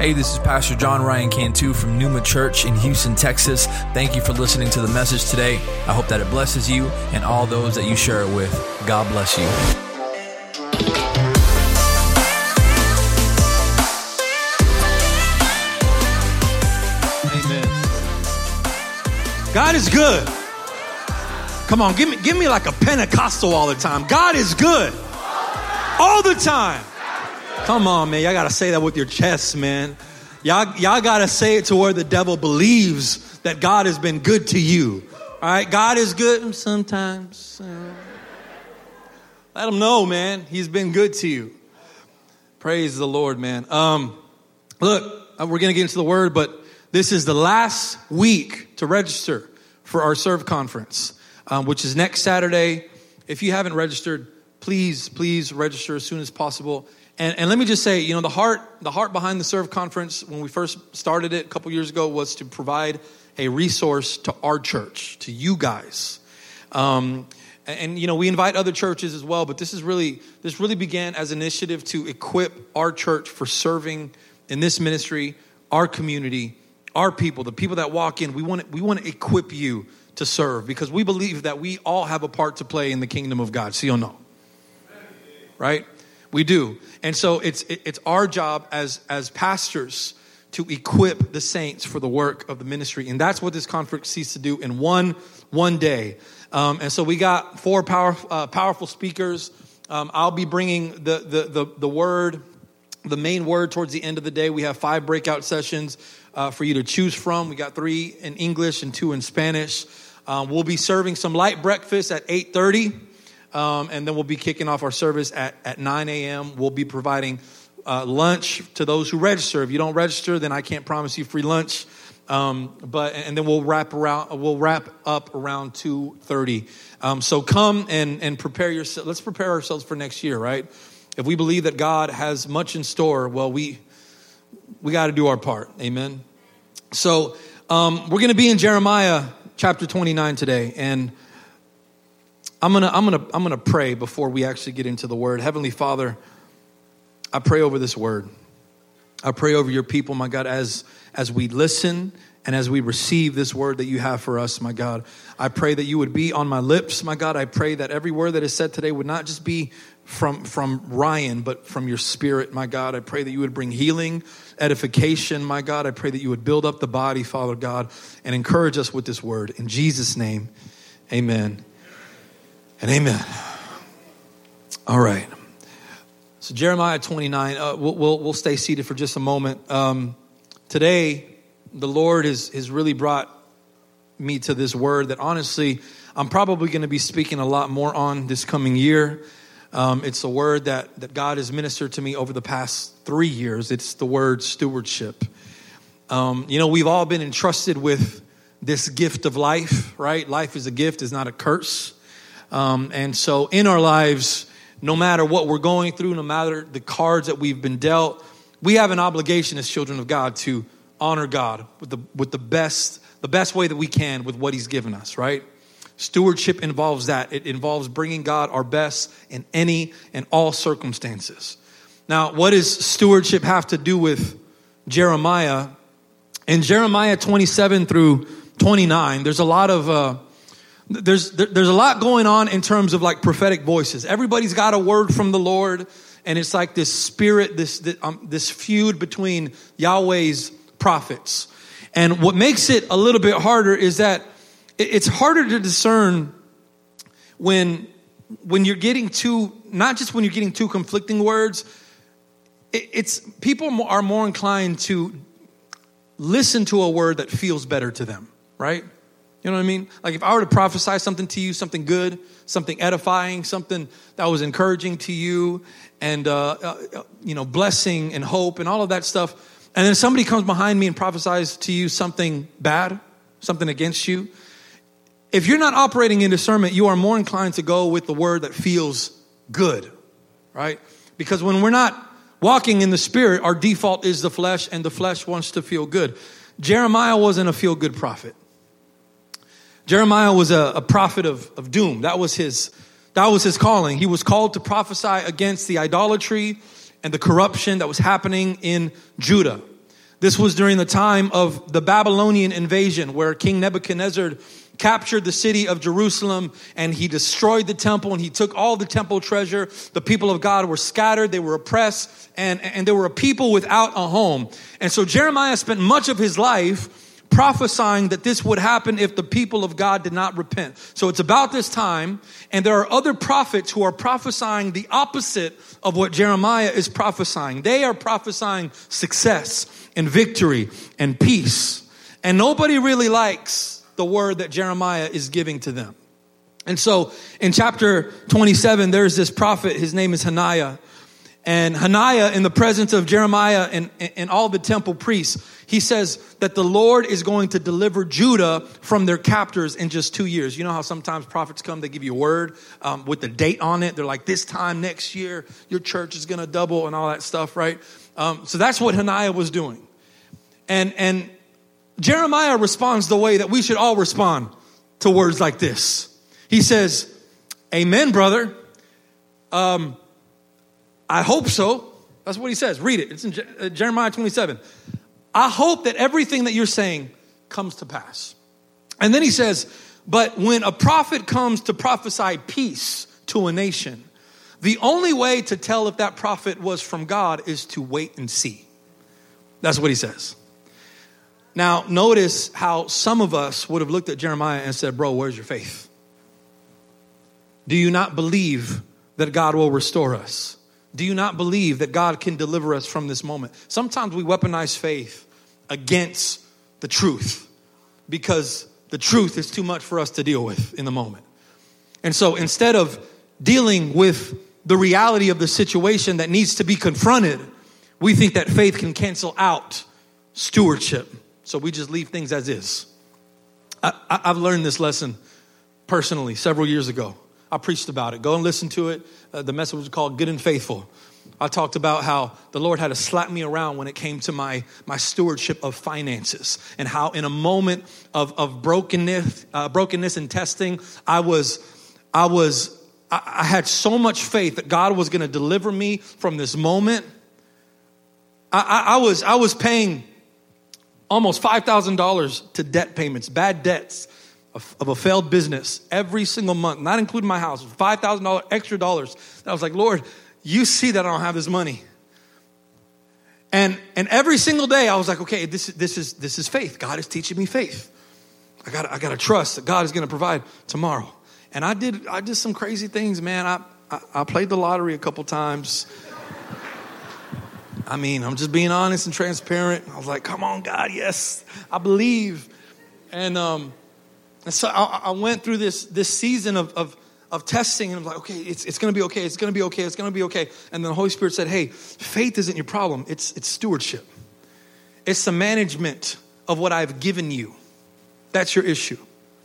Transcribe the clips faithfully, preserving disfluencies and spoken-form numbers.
Hey, this is Pastor John Ryan Cantu from Numa Church in Houston, Texas. Thank you for listening to the message today. I hope that it blesses you and all those that you share it with. God bless you. Amen. God is good. Come on, give me, give me like a Pentecostal all the time. God is good. All the time. Come on, man. Y'all got to say that with your chest, man. Y'all, y'all got to say it to where the devil believes that God has been good to you. All right? God is good sometimes. Let him know, man. He's been good to you. Praise the Lord, man. Um, look, we're going to get into the word, but this is the last week to register for our Serve Conference, um, which is next Saturday. If you haven't registered, please, please register as soon as possible. And, and let me just say, you know, the heart, the heart behind the Serve Conference, when we first started it a couple years ago, was to provide a resource to our church, to you guys. Um, and, and, you know, we invite other churches as well, but this is really, this really began as an initiative to equip our church for serving in this ministry, our community, our people, the people that walk in. We want to, we want to equip you to serve because we believe that we all have a part to play in the kingdom of God. See or no? Right? We do. And so it's it's our job as as pastors to equip the saints for the work of the ministry. And that's what this conference seeks to do in one one day. Um, and so we got four power, uh, powerful speakers. Um, I'll be bringing the, the, the, the word, the main word towards the end of the day. We have five breakout sessions uh, for you to choose from. We got three in English and two in Spanish. Um, we'll be serving some light breakfast at eight thirty. Um, and then we'll be kicking off our service at, at nine a.m. We'll be providing uh, lunch to those who register. If you don't register, then I can't promise you free lunch. Um, but and then we'll wrap around. We'll wrap up around two thirty. Um, so come and and prepare yourself. Let's prepare ourselves for next year, right? If we believe that God has much in store, well, we we got to do our part. Amen. So um, we're going to be in Jeremiah chapter twenty-nine today, and I'm gonna, I'm gonna, I'm gonna pray before we actually get into the word. Heavenly Father, I pray over this word. I pray over your people, my God, as as we listen and as we receive this word that you have for us, my God. I pray that you would be on my lips, my God. I pray that every word that is said today would not just be from from Ryan, but from your Spirit, my God. I pray that you would bring healing, edification, my God. I pray that you would build up the body, Father God, and encourage us with this word. In Jesus' name, amen. And amen. All right. So Jeremiah twenty-nine, uh, we'll, we'll we'll stay seated for just a moment. Um, today, the Lord has, has really brought me to this word that honestly, I'm probably going to be speaking a lot more on this coming year. Um, it's a word that, that God has ministered to me over the past three years. It's the word stewardship. Um, you know, we've all been entrusted with this gift of life, right? Life is a gift, is not a curse. Um, and so in our lives, no matter what we're going through, no matter the cards that we've been dealt, we have an obligation as children of God to honor God with the with the best the best way that we can with what he's given us, right? Stewardship involves that. It involves bringing God our best in any and all circumstances. Now, what does stewardship have to do with Jeremiah? In Jeremiah twenty-seven through twenty-nine, there's a lot of... Uh, There's there, there's a lot going on in terms of like prophetic voices. Everybody's got a word from the Lord, and it's like this spirit, this this, um, this feud between Yahweh's prophets. And what makes it a little bit harder is that it, it's harder to discern when when you're getting two, not just when you're getting two conflicting words. It, it's people are more inclined to listen to a word that feels better to them, right? You know what I mean? Like if I were to prophesy something to you, something good, something edifying, something that was encouraging to you and, uh, uh, you know, blessing and hope and all of that stuff. And then somebody comes behind me and prophesies to you something bad, something against you. If you're not operating in discernment, you are more inclined to go with the word that feels good, right? Because when we're not walking in the Spirit, our default is the flesh, and the flesh wants to feel good. Jeremiah wasn't a feel-good prophet. Jeremiah was a, a prophet of, of doom. That was his, that was his calling. He was called to prophesy against the idolatry and the corruption that was happening in Judah. This was during the time of the Babylonian invasion, where King Nebuchadnezzar captured the city of Jerusalem and he destroyed the temple and he took all the temple treasure. The people of God were scattered, they were oppressed, and, and there were a people without a home. And so Jeremiah spent much of his life prophesying that this would happen if the people of God did not repent. So it's about this time, and there are other prophets who are prophesying the opposite of what Jeremiah is prophesying. They are prophesying success and victory and peace. And nobody really likes the word that Jeremiah is giving to them. And so in chapter twenty-seven, there's this prophet, his name is Hananiah. And Hananiah, in the presence of Jeremiah and, and all the temple priests, he says that the Lord is going to deliver Judah from their captors in just two years. You know how sometimes prophets come, they give you a word um, with the date on it. They're like, this time next year, your church is going to double and all that stuff, right? Um, so that's what Hananiah was doing. And, and Jeremiah responds the way that we should all respond to words like this. He says, amen, brother. Um, I hope so. That's what he says. Read it. It's in Je- Jeremiah twenty-seven. I hope that everything that you're saying comes to pass. And then he says, but when a prophet comes to prophesy peace to a nation, the only way to tell if that prophet was from God is to wait and see. That's what he says. Now, notice how some of us would have looked at Jeremiah and said, bro, where's your faith? Do you not believe that God will restore us? Do you not believe that God can deliver us from this moment? Sometimes we weaponize faith against the truth because the truth is too much for us to deal with in the moment. And so instead of dealing with the reality of the situation that needs to be confronted, we think that faith can cancel out stewardship. So we just leave things as is. I, I, I've learned this lesson personally several years ago. I preached about it. Go and listen to it. Uh, the message was called Good and Faithful. I talked about how the Lord had to slap me around when it came to my, my stewardship of finances, and how in a moment of, of brokenness, uh, brokenness and testing, I was, I was, I, I had so much faith that God was going to deliver me from this moment. I, I, I was, I was paying almost five thousand dollars to debt payments, bad debts of a failed business every single month, not including my house, five thousand dollars extra dollars. And I was like, Lord, you see that I don't have this money. And and every single day I was like, okay, this, this is this is faith. God is teaching me faith. I got I got to trust that God is going to provide tomorrow. And I did I did some crazy things, man. I, I I played the lottery a couple times. I mean, I'm just being honest and transparent. I was like, come on, God, yes, I believe. And um And so I, I went through this this season of, of, of testing, and I'm like, okay, it's it's going to be okay. It's going to be okay. It's going to be okay. And then the Holy Spirit said, hey, faith isn't your problem. It's it's stewardship. It's the management of what I've given you. That's your issue.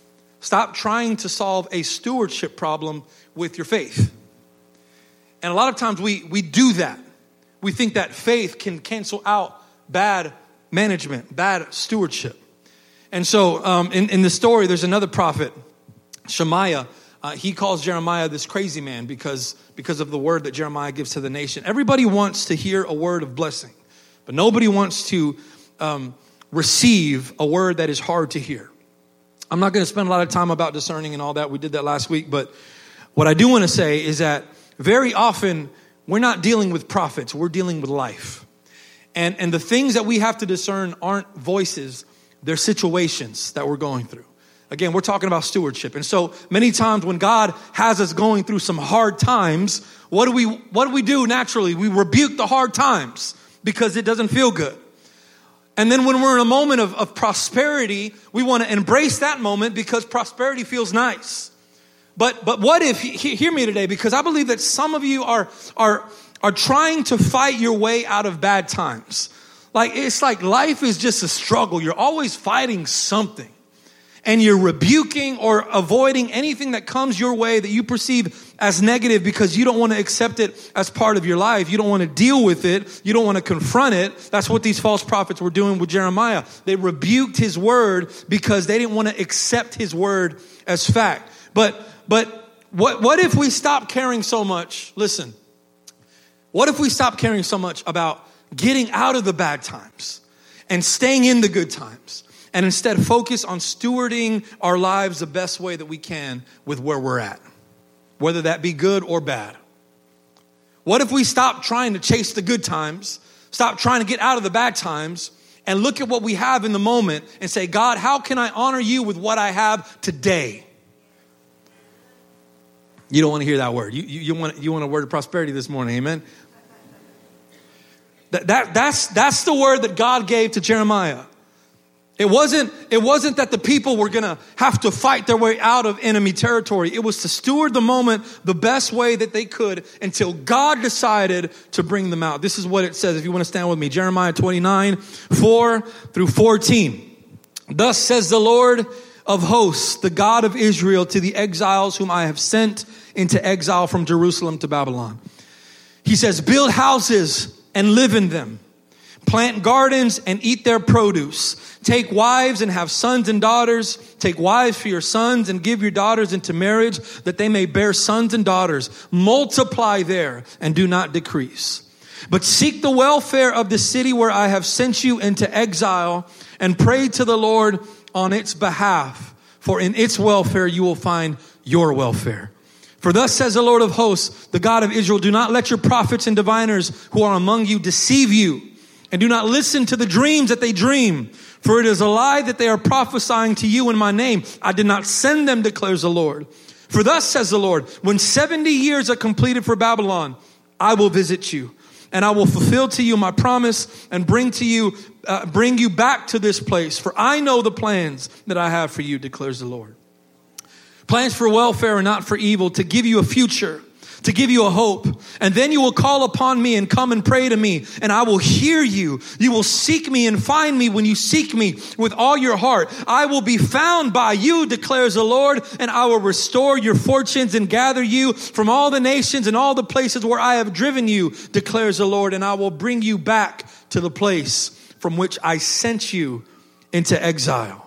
Stop trying to solve a stewardship problem with your faith. And a lot of times we we do that. We think that faith can cancel out bad management, bad stewardship. And so um, in, in the story, there's another prophet, Shemaiah. Uh, he calls Jeremiah this crazy man because, because of the word that Jeremiah gives to the nation. Everybody wants to hear a word of blessing, but nobody wants to um, receive a word that is hard to hear. I'm not going to spend a lot of time about discerning and all that. We did that last week. But what I do want to say is that very often we're not dealing with prophets. We're dealing with life. And, and the things that we have to discern aren't voices. They're situations that we're going through. Again, we're talking about stewardship. And so many times when God has us going through some hard times, what do we what do we do naturally? We rebuke the hard times because it doesn't feel good. And then when we're in a moment of, of prosperity, we want to embrace that moment because prosperity feels nice. But but what if, he, hear me today, because I believe that some of you are are are trying to fight your way out of bad times. Like, it's like life is just a struggle. You're always fighting something. And you're rebuking or avoiding anything that comes your way that you perceive as negative because you don't want to accept it as part of your life. You don't want to deal with it. You don't want to confront it. That's what these false prophets were doing with Jeremiah. They rebuked his word because they didn't want to accept his word as fact. But but what, what if we stop caring so much? Listen, what if we stop caring so much about getting out of the bad times and staying in the good times, and instead focus on stewarding our lives the best way that we can with where we're at, whether that be good or bad. What if we stop trying to chase the good times, stop trying to get out of the bad times, and look at what we have in the moment and say, God, how can I honor you with what I have today? You don't want to hear that word. You, you, you, want, you want a word of prosperity this morning, amen? That, that, that's, that's the word that God gave to Jeremiah. It wasn't, it wasn't that the people were going to have to fight their way out of enemy territory. It was to steward the moment the best way that they could until God decided to bring them out. This is what it says, if you want to stand with me. Jeremiah twenty-nine, four through fourteen. Thus says the Lord of hosts, the God of Israel, to the exiles whom I have sent into exile from Jerusalem to Babylon. He says, build houses and live in them. Plant gardens and eat their produce. Take wives and have sons and daughters. Take wives for your sons and give your daughters into marriage, that they may bear sons and daughters. Multiply there and do not decrease. But seek the welfare of the city where I have sent you into exile, and pray to the Lord on its behalf. For in its welfare you will find your welfare. For thus says the Lord of hosts, the God of Israel, do not let your prophets and diviners who are among you deceive you. And do not listen to the dreams that they dream. For it is a lie that they are prophesying to you in my name. I did not send them, declares the Lord. For thus says the Lord, when seventy years are completed for Babylon, I will visit you. And I will fulfill to you my promise and bring to you, uh, bring you back to this place. For I know the plans that I have for you, declares the Lord. Plans for welfare and not for evil, to give you a future, to give you a hope. And then you will call upon me and come and pray to me, and I will hear you. You will seek me and find me when you seek me with all your heart. I will be found by you, declares the Lord, and I will restore your fortunes and gather you from all the nations and all the places where I have driven you, declares the Lord, and I will bring you back to the place from which I sent you into exile.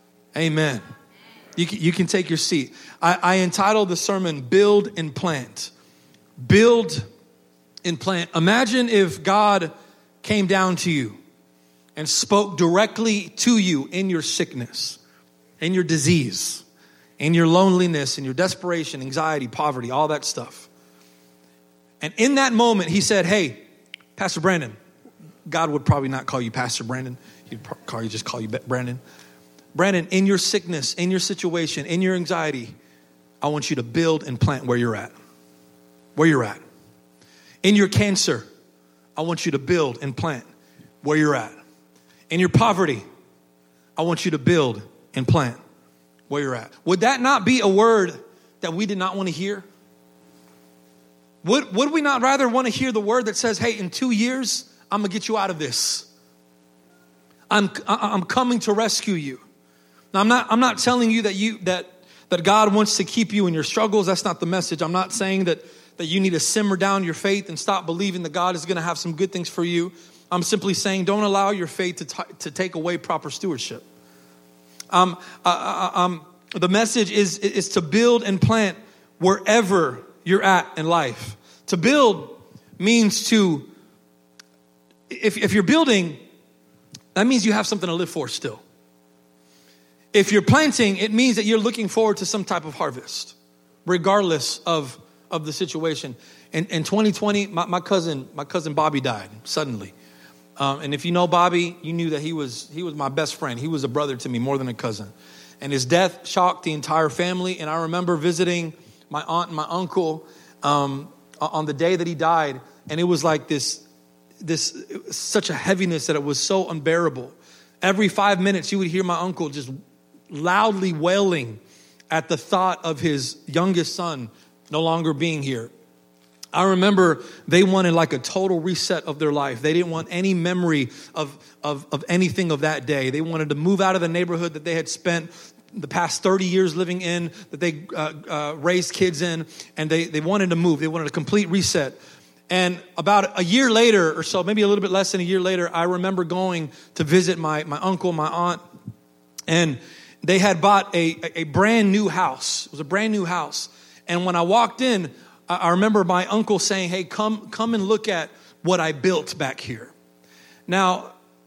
Amen. You can, you can take your seat. I, I entitled the sermon, Build and Plant. Build and plant. Imagine if God came down to you and spoke directly to you in your sickness, in your disease, in your loneliness, in your desperation, anxiety, poverty, all that stuff. And in that moment, he said, hey, Pastor Brandon. God would probably not call you Pastor Brandon. He'd probably just call you Brandon. Brandon, in your sickness, in your situation, in your anxiety, I want you to build and plant where you're at. Where you're at. In your cancer, I want you to build and plant where you're at. In your poverty, I want you to build and plant where you're at. Would that not be a word that we did not want to hear? Would, would we not rather want to hear the word that says, hey, in two years, I'm going to get you out of this. I'm, I'm coming to rescue you. Now, I'm not, I'm not telling you that you, that, that God wants to keep you in your struggles. That's not the message. I'm not saying that that you need to simmer down your faith and stop believing that God is going to have some good things for you. I'm simply saying don't allow your faith to, t- to take away proper stewardship. Um, uh, uh, um, the message is, is to build and plant wherever you're at in life. To build means to, if, if you're building, that means you have something to live for still. If you're planting, it means that you're looking forward to some type of harvest, regardless of of the situation. In, in twenty twenty, my, my cousin, my cousin Bobby died suddenly. Um, and if you know Bobby, you knew that he was, he was my best friend. He was a brother to me more than a cousin. And his death shocked the entire family. And I remember visiting my aunt and my uncle um, on the day that he died. And it was like this, this such a heaviness that it was so unbearable. Every five minutes, you would hear my uncle just loudly wailing at the thought of his youngest son no longer being here. I remember they wanted like a total reset of their life. They didn't want any memory of, of, of anything of that day. They wanted to move out of the neighborhood that they had spent the past thirty years living in, that they uh, uh, raised kids in, and they, they wanted to move. They wanted a complete reset. And about a year later or so, maybe a little bit less than a year later, I remember going to visit my, my uncle, my aunt, and they had bought a, a brand new house. It was a brand new house. And when I walked in, I remember my uncle saying, hey, come, come and look at what I built back here. Now,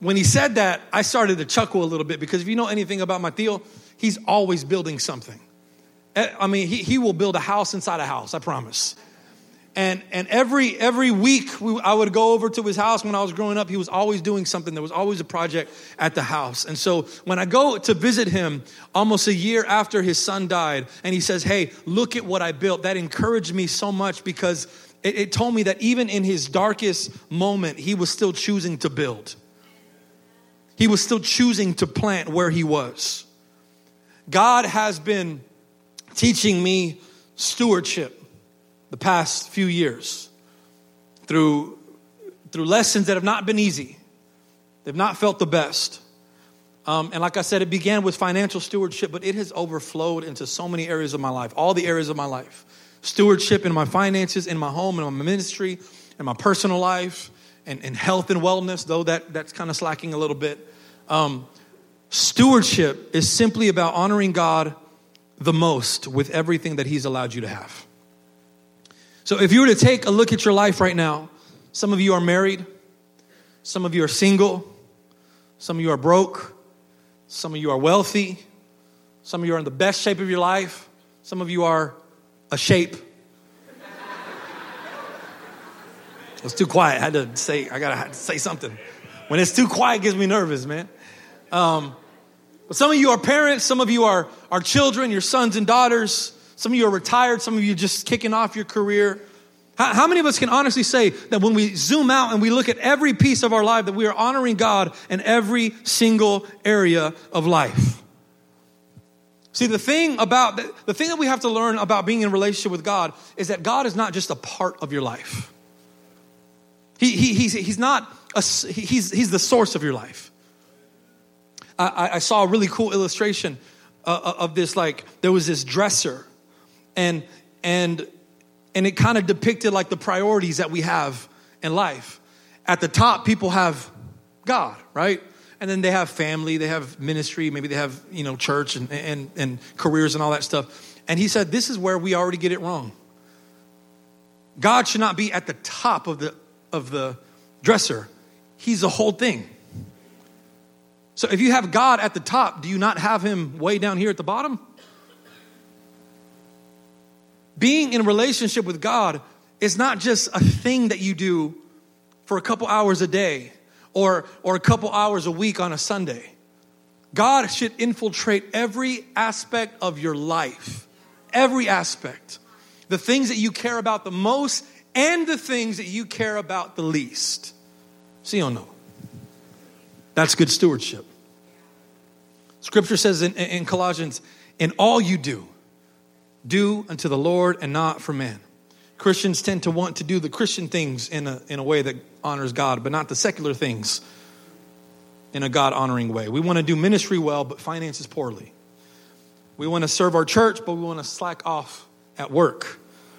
when he said that, I started to chuckle a little bit because if you know anything about my tío, he's always building something. I mean, he, he will build a house inside a house, I promise. And and every every week we, I would go over to his house when I was growing up. He was always doing something. There was always a project at the house. And so when I go to visit him almost a year after his son died, and he says, hey, look at what I built, that encouraged me so much because it, it told me that even in his darkest moment, he was still choosing to build. He was still choosing to plant where he was. God has been teaching me stewardship the past few years through, through lessons that have not been easy. They've not felt the best. Um, and like I said, it began with financial stewardship, but it has overflowed into so many areas of my life, all the areas of my life. Stewardship in my finances, in my home, in my ministry, in my personal life, and, and health and wellness, though that, that's kind of slacking a little bit. Um, stewardship is simply about honoring God the most with everything that he's allowed you to have. So if you were to take a look at your life right now, some of you are married, some of you are single, some of you are broke, some of you are wealthy, some of you are in the best shape of your life, some of you are a shape. It was too quiet. I had to say, I gotta say something. When it's too quiet, it gets me nervous, man. Um, But some of you are parents, some of you are, are children, your sons and daughters. Some of you are retired, some of you just kicking off your career. How, how many of us can honestly say that when we zoom out and we look at every piece of our life, that we are honoring God in every single area of life? See, the thing about, the, the thing that we have to learn about being in a relationship with God is that God is not just a part of your life. He, he, he's, he's not, a, he's, he's the source of your life. I, I saw a really cool illustration uh, of this. Like there was this dresser, and and and it kind of depicted like the priorities that we have in life. At the top, people have God, right? And then they have family, they have ministry, maybe they have you know church and and and careers and all that stuff. And he said, this is where we already get it wrong. God should not be at the top of the of the dresser. He's the whole thing. So if you have God at the top, do you not have him way down here at the bottom? Being in a relationship with God is not just a thing that you do for a couple hours a day or, or a couple hours a week on a Sunday. God should infiltrate every aspect of your life, every aspect. The things that you care about the most and the things that you care about the least. See or no? That's good stewardship. Scripture says in, in Colossians, in all you do, do unto the Lord and not for man. Christians tend to want to do the Christian things in a, in a way that honors God, but not the secular things in a God-honoring way. We want to do ministry well, but finances poorly. We want to serve our church, but we want to slack off at work.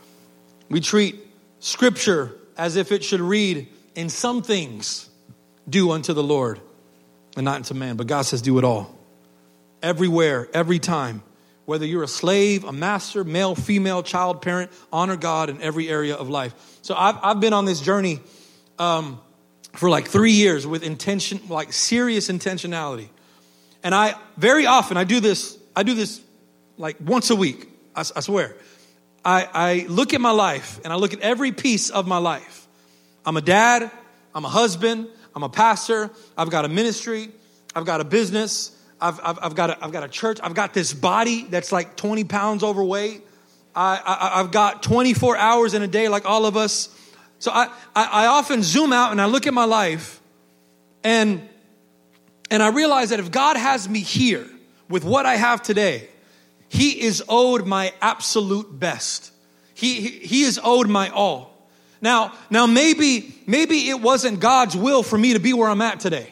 We treat Scripture as if it should read, in some things, do unto the Lord and not unto man. But God says, do it all. Everywhere, every time. Whether you're a slave, a master, male, female, child, parent, honor God in every area of life. So I've, I've been on this journey um, for like three years with intention, like serious intentionality. And I, very often, I do this, I do this like once a week, I, I swear. I, I look at my life and I look at every piece of my life. I'm a dad, I'm a husband, I'm a pastor, I've got a ministry, I've got a business, I've, I've, I've, got, a, I've got a church, I've got this body that's like twenty pounds overweight. I, I, I've got twenty-four hours in a day like all of us. So I, I, I often zoom out and I look at my life and, and I realize that if God has me here with what I have today, he is owed my absolute best. He, he, he is owed my all. Now, now maybe, maybe it wasn't God's will for me to be where I'm at today.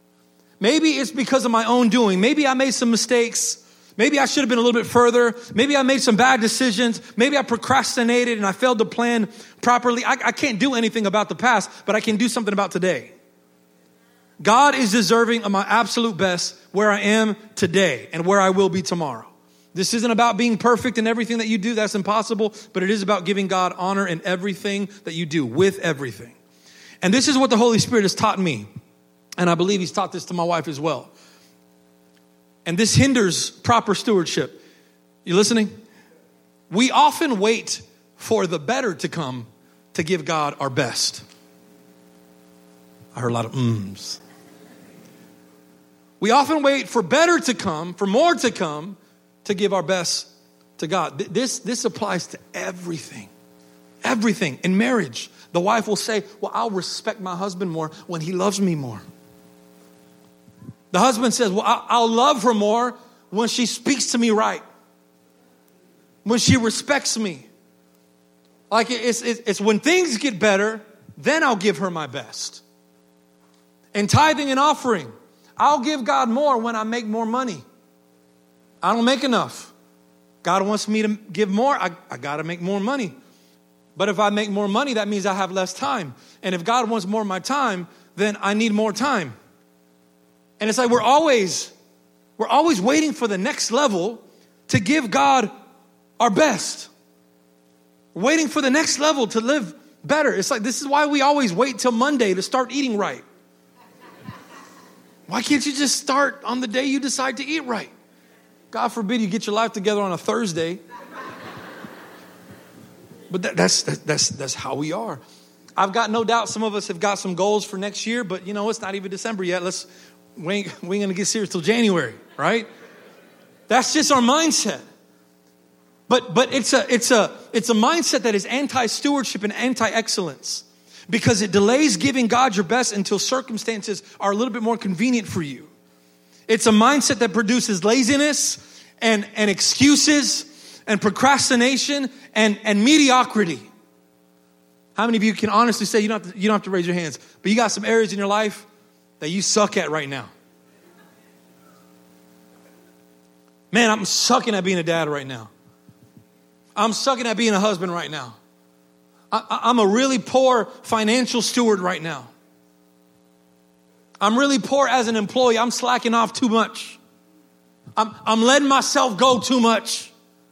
Maybe it's because of my own doing. Maybe I made some mistakes. Maybe I should have been a little bit further. Maybe I made some bad decisions. Maybe I procrastinated and I failed to plan properly. I, I can't do anything about the past, but I can do something about today. God is deserving of my absolute best where I am today and where I will be tomorrow. This isn't about being perfect in everything that you do. That's impossible. But it is about giving God honor in everything that you do, with everything. And this is what the Holy Spirit has taught me. And I believe he's taught this to my wife as well. And this hinders proper stewardship. You listening? We often wait for the better to come to give God our best. I heard a lot of mms. We often wait for better to come, for more to come, to give our best to God. This, this applies to everything. Everything. In marriage, the wife will say, well, I'll respect my husband more when he loves me more. The husband says, well, I'll love her more when she speaks to me right. When she respects me. Like it's, it's, it's when things get better, then I'll give her my best. And tithing and offering, I'll give God more when I make more money. I don't make enough. God wants me to give more. I, I got to make more money. But if I make more money, that means I have less time. And if God wants more of my time, then I need more time. And it's like we're always, we're always waiting for the next level to give God our best. We're waiting for the next level to live better. It's like, this is why we always wait till Monday to start eating right. Why can't you just start on the day you decide to eat right? God forbid you get your life together on a Thursday. But that, that's, that, that's, that's how we are. I've got no doubt some of us have got some goals for next year, but you know, it's not even December yet. Let's, we ain't, we ain't gonna get serious till January, right? That's just our mindset. But, but it's a, it's a, it's a mindset that is anti-stewardship and anti-excellence because it delays giving God your best until circumstances are a little bit more convenient for you. It's a mindset that produces laziness and, and excuses and procrastination and, and mediocrity. How many of you can honestly say, you don't, have to, you don't have to raise your hands, but you got some areas in your life that you suck at right now? Man, I'm sucking at being a dad right now. I'm sucking at being a husband right now. I, I'm a really poor financial steward right now. I'm really poor as an employee. I'm slacking off too much. I'm, I'm letting myself go too much.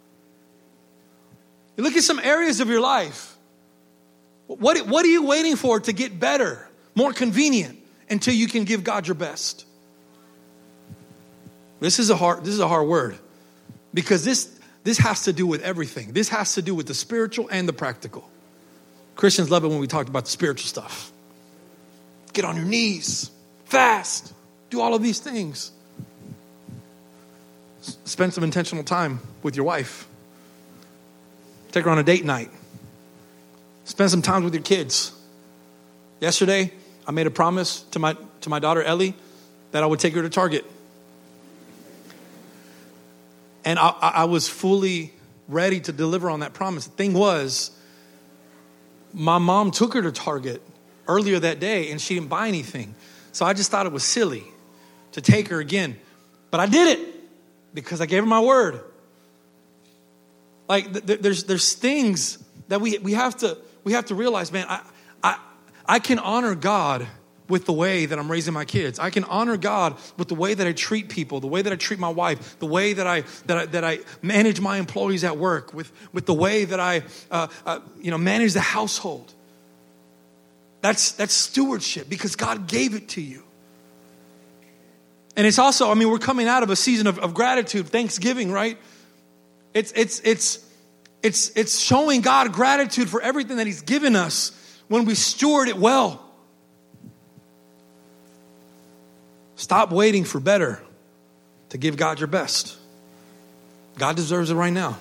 You look at some areas of your life. What, what are you waiting for to get better, more convenient, until you can give God your best? This is a hard, this is a hard word because this, this has to do with everything. This has to do with the spiritual and the practical. Christians love it when we talk about the spiritual stuff. Get on your knees, fast, do all of these things. Spend some intentional time with your wife. Take her on a date night. Spend some time with your kids. Yesterday, I made a promise to my to my daughter Ellie that I would take her to Target. And I, I was fully ready to deliver on that promise. The thing was, my mom took her to Target earlier that day and she didn't buy anything. So I just thought it was silly to take her again. But I did it because I gave her my word. Like th- there's there's things that we we have to we have to realize, man, I I I can honor God with the way that I'm raising my kids. I can honor God with the way that I treat people, the way that I treat my wife, the way that I that I, that I manage my employees at work, with, with the way that I uh, uh, you know manage the household. That's that's stewardship because God gave it to you. And it's also, I mean, we're coming out of a season of, of gratitude, Thanksgiving, right? It's it's it's it's it's showing God gratitude for everything that He's given us when we steward it well. Stop waiting for better to give God your best. God deserves it right now.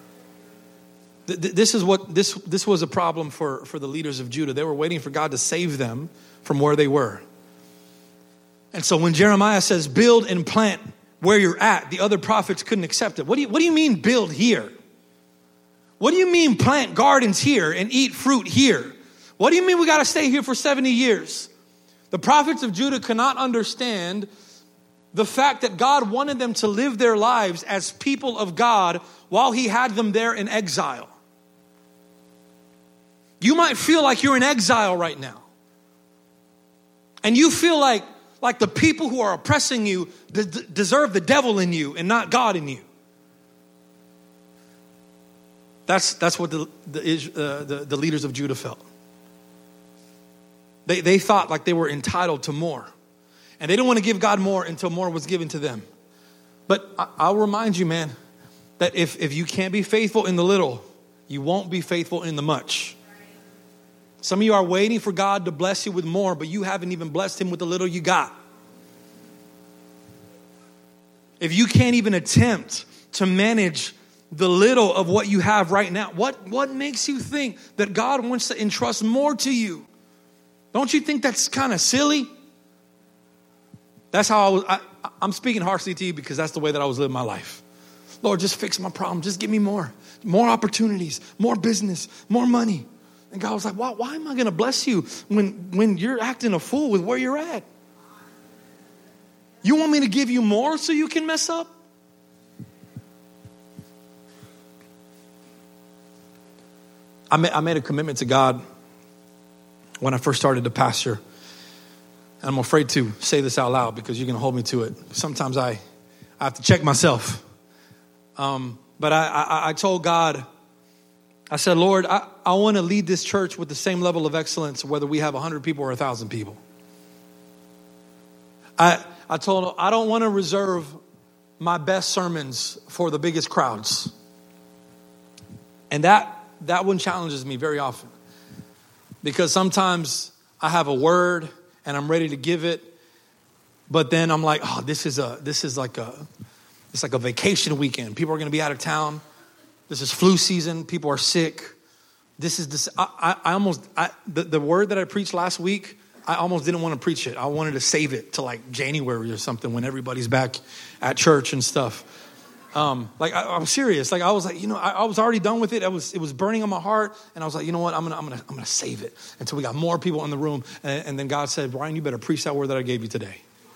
This is what this this was a problem for, for the leaders of Judah. They were waiting for God to save them from where they were. And so when Jeremiah says build and plant where you're at, the other prophets couldn't accept it. What do you what do you mean build here? What do you mean plant gardens here and eat fruit here? What do you mean we got to stay here for seventy years? The prophets of Judah could not understand the fact that God wanted them to live their lives as people of God while He had them there in exile. You might feel like you're in exile right now. And you feel like, like the people who are oppressing you d- deserve the devil in you and not God in you. That's, that's what the, the, uh, the, the leaders of Judah felt. They, they thought like they were entitled to more. And they didn't want to give God more until more was given to them. But I, I'll remind you, man, that if, if you can't be faithful in the little, you won't be faithful in the much. Some of you are waiting for God to bless you with more, but you haven't even blessed him with the little you got. If you can't even attempt to manage the little of what you have right now, what, what makes you think that God wants to entrust more to you? Don't you think that's kind of silly? That's how I was, I, I'm speaking harshly to you because that's the way that I was living my life. Lord, just fix my problem. Just give me more, more opportunities, more business, more money. And God was like, why, why am I going to bless you when, when you're acting a fool with where you're at? You want me to give you more so you can mess up? I made, I made a commitment to God when I first started to pastor. And I'm afraid to say this out loud because you're going to hold me to it. Sometimes I, I have to check myself. Um, but I, I, I told God, I said, Lord, I, I want to lead this church with the same level of excellence, whether we have one hundred people or one thousand people. I, I told him, I don't want to reserve my best sermons for the biggest crowds. And that, that one challenges me very often. Because sometimes I have a word and I'm ready to give it. But then I'm like, oh, this is a, this is like a, it's like a vacation weekend. People are going to be out of town. This is flu season. People are sick. This is this. I, I, I almost I, the, the word that I preached last week, I almost didn't want to preach it. I wanted to save it to like January or something when everybody's back at church and stuff. Um, like I, I'm serious. Like I was like, you know, I, I was already done with it. It was it was burning on my heart, and I was like, you know what? I'm gonna I'm gonna I'm gonna save it until we got more people in the room. And, and then God said, Brian, you better preach that word that I gave you today.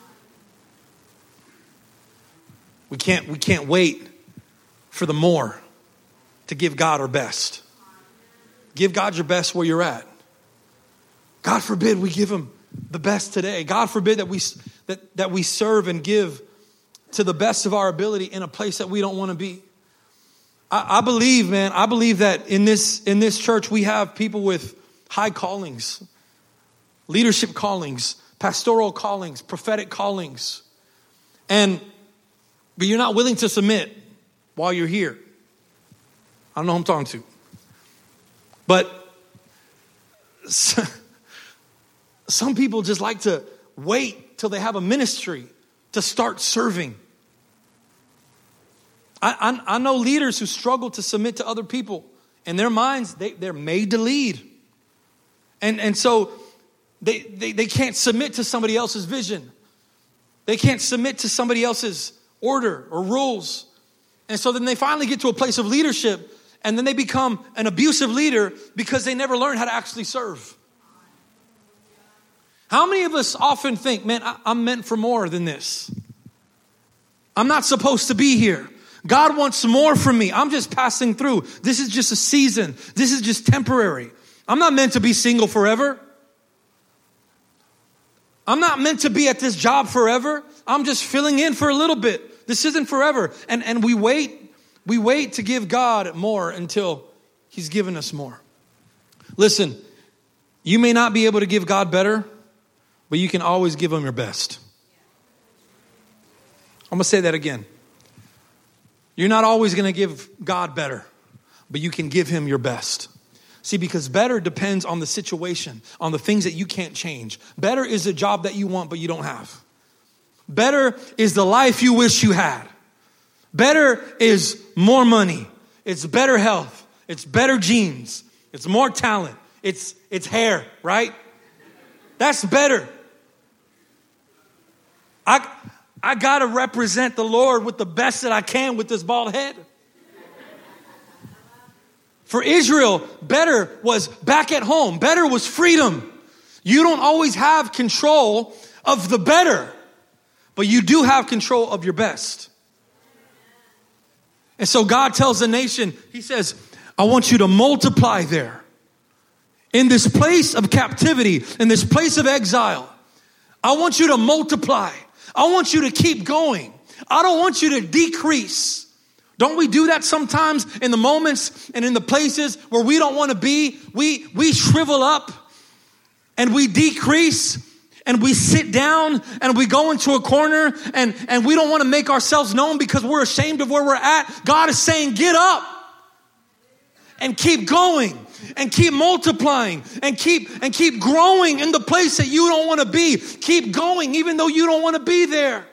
We can't we can't wait for the more to give God our best. Give God your best where you're at. God forbid we give him the best today. God forbid that we that, that we serve and give to the best of our ability in a place that we don't want to be. I, I believe, man, I believe that in this in this church we have people with high callings, leadership callings, pastoral callings, prophetic callings. And but you're not willing to submit while you're here. I don't know who I'm talking to. But some people just like to wait till they have a ministry to start serving. I, I, I know leaders who struggle to submit to other people. In their minds, they, they're made to lead. And, and so they, they, they can't submit to somebody else's vision. They can't submit to somebody else's order or rules. And so then they finally get to a place of leadership, and then they become an abusive leader because they never learn how to actually serve. How many of us often think, man, I, I'm meant for more than this. I'm not supposed to be here. God wants more from me. I'm just passing through. This is just a season. This is just temporary. I'm not meant to be single forever. I'm not meant to be at this job forever. I'm just filling in for a little bit. This isn't forever. And, and we wait, we wait to give God more until he's given us more. Listen, you may not be able to give God better, but you can always give him your best. I'm going to say that again. You're not always going to give God better, but you can give him your best. See, because better depends on the situation, on the things that you can't change. Better is a job that you want, but you don't have. Better is the life you wish you had. Better is more money. It's better health. It's better genes. It's more talent. It's, it's hair, right? That's better. I, I got to represent the Lord with the best that I can with this bald head. For Israel, better was back at home. Better was freedom. You don't always have control of the better, but you do have control of your best. And so God tells the nation, he says, I want you to multiply there. In this place of captivity, in this place of exile, I want you to multiply. I want you to keep going. I don't want you to decrease. Don't we do that sometimes in the moments and in the places where we don't want to be? We, we shrivel up and we decrease and we sit down and we go into a corner and, and we don't want to make ourselves known because we're ashamed of where we're at, God is saying, get up and keep going and keep multiplying and keep and keep growing in the place that you don't want to be. Keep going even though you don't want to be there.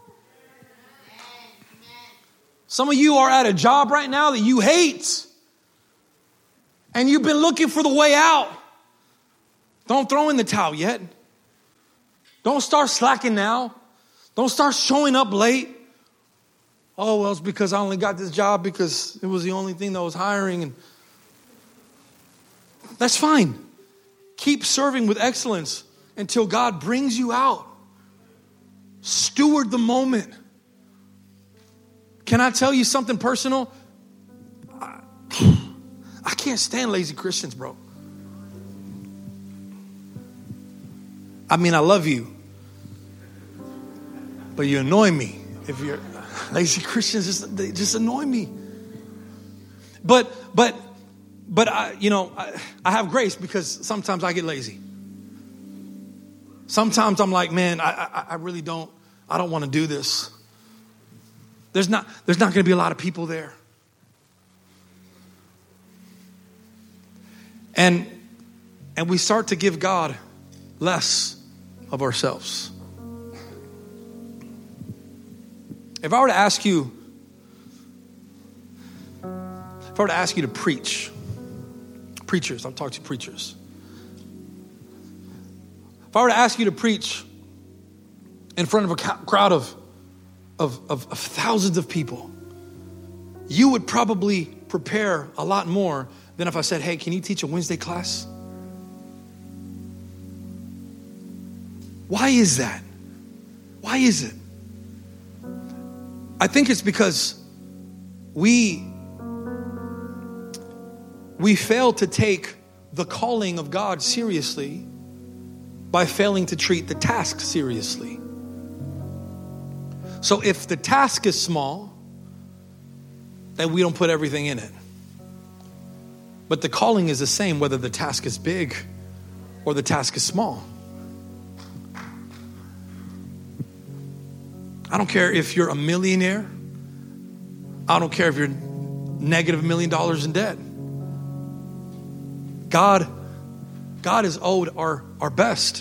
Some of you are at a job right now that you hate and you've been looking for the way out. Don't throw in the towel yet. Don't start slacking now. Don't start showing up late. Oh, well, it's because I only got this job because it was the only thing that was hiring. And that's fine. Keep serving with excellence until God brings you out. Steward the moment. Can I tell you something personal? I, I can't stand lazy Christians, bro. I mean, I love you. But you annoy me. If you're lazy Christians, just, they just annoy me. But, but, but I, you know, I, I have grace because sometimes I get lazy. Sometimes I'm like, man, I, I, I really don't, I don't want to do this. There's not, there's not going to be a lot of people there. And, and we start to give God less of ourselves. If I were to ask you, if I were to ask you to preach, preachers, I'm talking to preachers. If I were to ask you to preach in front of a crowd of, of, of, of thousands of people, you would probably prepare a lot more than if I said, hey, can you teach a Wednesday class? Why is that? Why is it? I think it's because we, we fail to take the calling of God seriously by failing to treat the task seriously. So if the task is small, then we don't put everything in it. But the calling is the same whether the task is big or the task is small. I don't care if you're a millionaire. I don't care if you're negative a million dollars in debt. God, God is owed our, our best.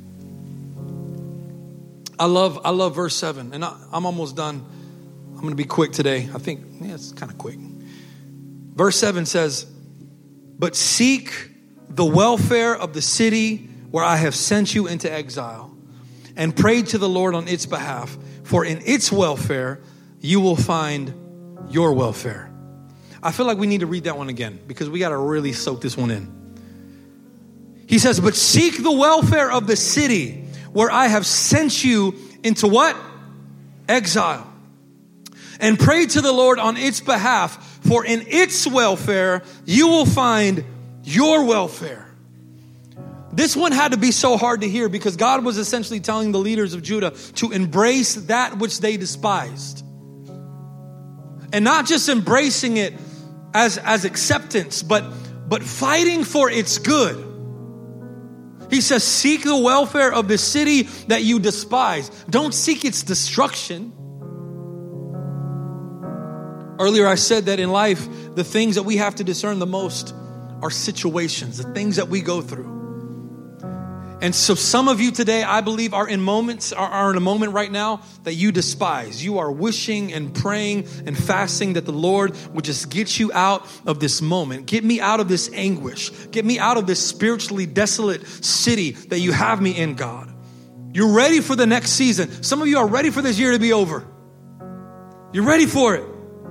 I love, I love verse seven, and I, I'm almost done. I'm going to be quick today. I think yeah, it's kind of quick. Verse seven says, but seek the welfare of the city where I have sent you into exile, and pray to the Lord on its behalf. For in its welfare, you will find your welfare. I feel like we need to read that one again because we got to really soak this one in. He says, but seek the welfare of the city where I have sent you into what? Exile. And pray to the Lord on its behalf. For in its welfare, you will find your welfare. This one had to be so hard to hear because God was essentially telling the leaders of Judah to embrace that which they despised. And not just embracing it as, as acceptance, but, but fighting for its good. He says, seek the welfare of the city that you despise. Don't seek its destruction. Earlier I said that in life, the things that we have to discern the most are situations, the things that we go through. And so some of you today, I believe, are in moments, are, are in a moment right now that you despise. You are wishing and praying and fasting that the Lord would just get you out of this moment. Get me out of this anguish. Get me out of this spiritually desolate city that you have me in, God. You're ready for the next season. Some of you are ready for this year to be over. You're ready for it.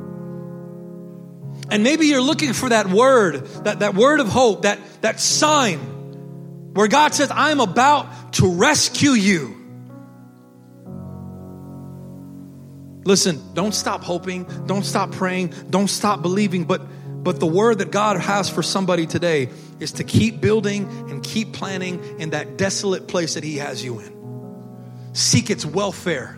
And maybe you're looking for that word, that, that word of hope, that, that sign where God says, I'm about to rescue you. Listen, don't stop hoping. Don't stop praying. Don't stop believing. But, but the word that God has for somebody today is to keep building and keep planning in that desolate place that he has you in. Seek its welfare.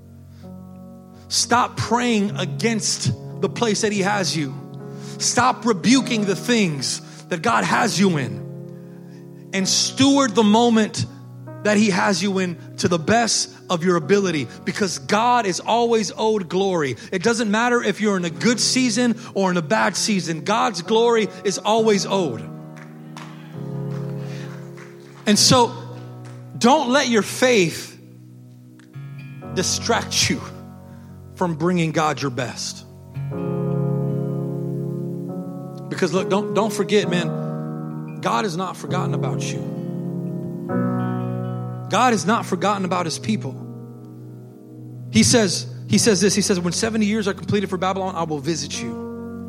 Stop praying against the place that he has you. Stop rebuking the things that God has you in. And steward the moment that he has you in to the best of your ability, because God is always owed glory. It doesn't matter if you're in a good season or in a bad season. God's glory is always owed. And so don't let your faith distract you from bringing God your best. Because look, don't, don't forget, man, God has not forgotten about you. God has not forgotten about his people. He says, he says this, he says, when seventy years are completed for Babylon, I will visit you.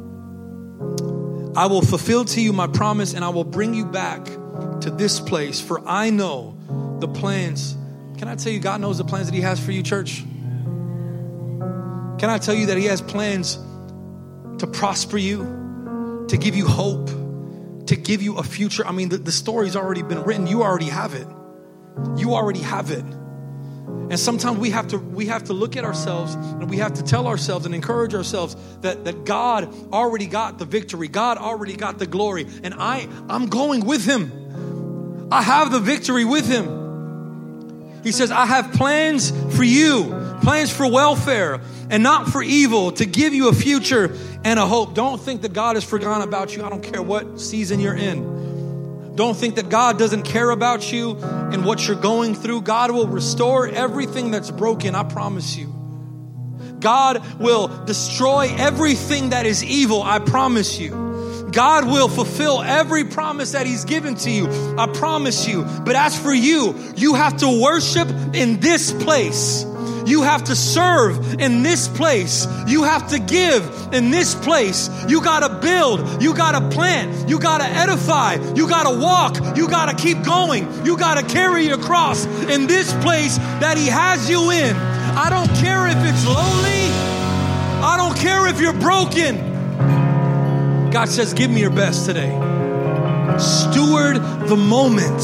I will fulfill to you my promise, and I will bring you back to this place, for I know the plans. Can I tell you, God knows the plans that he has for you, church? Can I tell you that he has plans to prosper you, to give you hope, to give you a future? I mean, the, the story's already been written. You already have it. You already have it. And sometimes we have to we have to look at ourselves, and we have to tell ourselves and encourage ourselves that, that God already got the victory. God already got the glory. And I, I'm going with him. I have the victory with him. He says, I have plans for you, plans for welfare and not for evil, to give you a future and a hope. Don't think that God has forgotten about you. I don't care what season you're in. Don't think that God doesn't care about you and what you're going through. God will restore everything that's broken, I promise you. God will destroy everything that is evil, I promise you. God will fulfill every promise that he's given to you, I promise you. But as for you, you have to worship in this place. You have to serve in this place. You have to give in this place. You got to build. You got to plant. You got to edify. You got to walk. You got to keep going. You got to carry your cross in this place that he has you in. I don't care if it's lonely. I don't care if you're broken. God says, give me your best today. Steward the moment.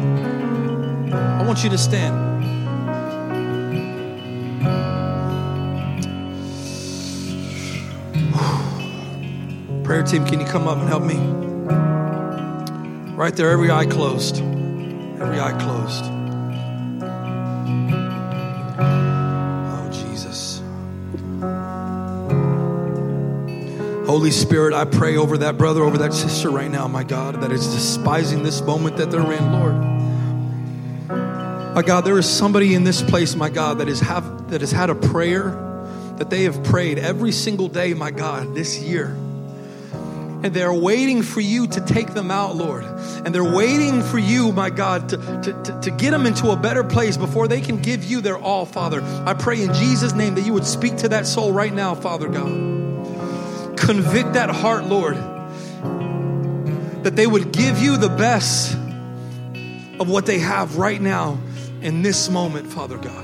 I want you to stand. Prayer team, can you come up and help me? Right there, every eye closed. Every eye closed. Oh, Jesus. Holy Spirit, I pray over that brother, over that sister right now, my God, that is despising this moment that they're in, Lord. My God, there is somebody in this place, my God, that is have that has had a prayer that they have prayed every single day, my God, this year. And they're waiting for you to take them out, Lord. And they're waiting for you, my God, to, to, to, to get them into a better place before they can give you their all, Father. I pray in Jesus' name that you would speak to that soul right now, Father God. Convict that heart, Lord. That they would give you the best of what they have right now in this moment, Father God.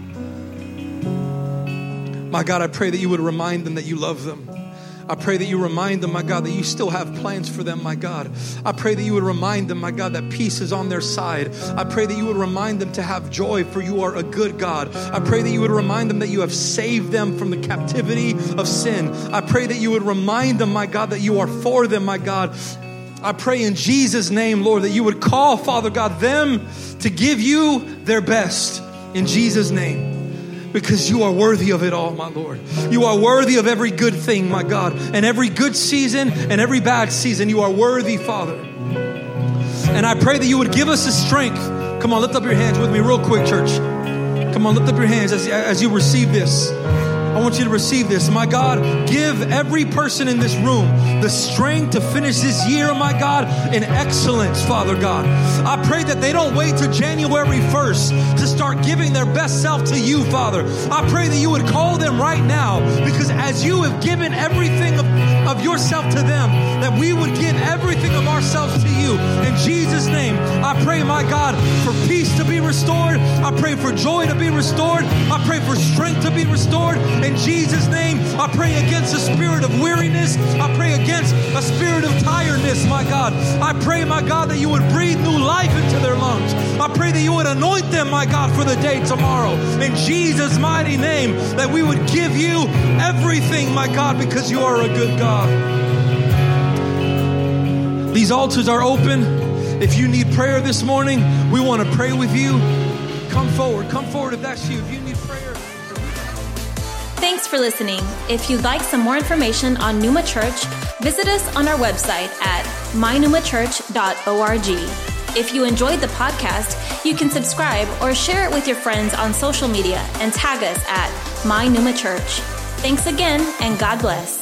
My God, I pray that you would remind them that you love them. I pray that you remind them, my God, that you still have plans for them, my God. I pray that you would remind them, my God, that peace is on their side. I pray that you would remind them to have joy, for you are a good God. I pray that you would remind them that you have saved them from the captivity of sin. I pray that you would remind them, my God, that you are for them, my God. I pray in Jesus' name, Lord, that you would call, Father God, them to give you their best in Jesus' name. Because you are worthy of it all, my Lord. You are worthy of every good thing, my God. And every good season and every bad season, you are worthy, Father. And I pray that you would give us the strength. Come on, lift up your hands with me real quick, church. Come on, lift up your hands as, as you receive this. I want you to receive this. My God, give every person in this room the strength to finish this year, my God, in excellence, Father God. I pray that they don't wait till January first to start giving their best self to you, Father. I pray that you would call them right now, because as you have given everything of, of yourself to them, that we would give everything of ourselves to you. In Jesus' name, I pray, my God, for peace to be restored. I pray for joy to be restored. I pray for strength to be restored. In Jesus' name, I pray against a spirit of weariness. I pray against a spirit of tiredness, my God. I pray, my God, that you would breathe new life into their lungs. I pray that you would anoint them, my God, for the day tomorrow. In Jesus' mighty name, that we would give you everything, my God, because you are a good God. These altars are open. If you need prayer this morning, we want to pray with you. Come forward. Come forward if that's you. If you need prayer. Thanks for listening. If you'd like some more information on Pneuma Church, visit us on our website at my pneuma church dot org. If you enjoyed the podcast, you can subscribe or share it with your friends on social media and tag us at My Pneuma Church. Thanks again, and God bless.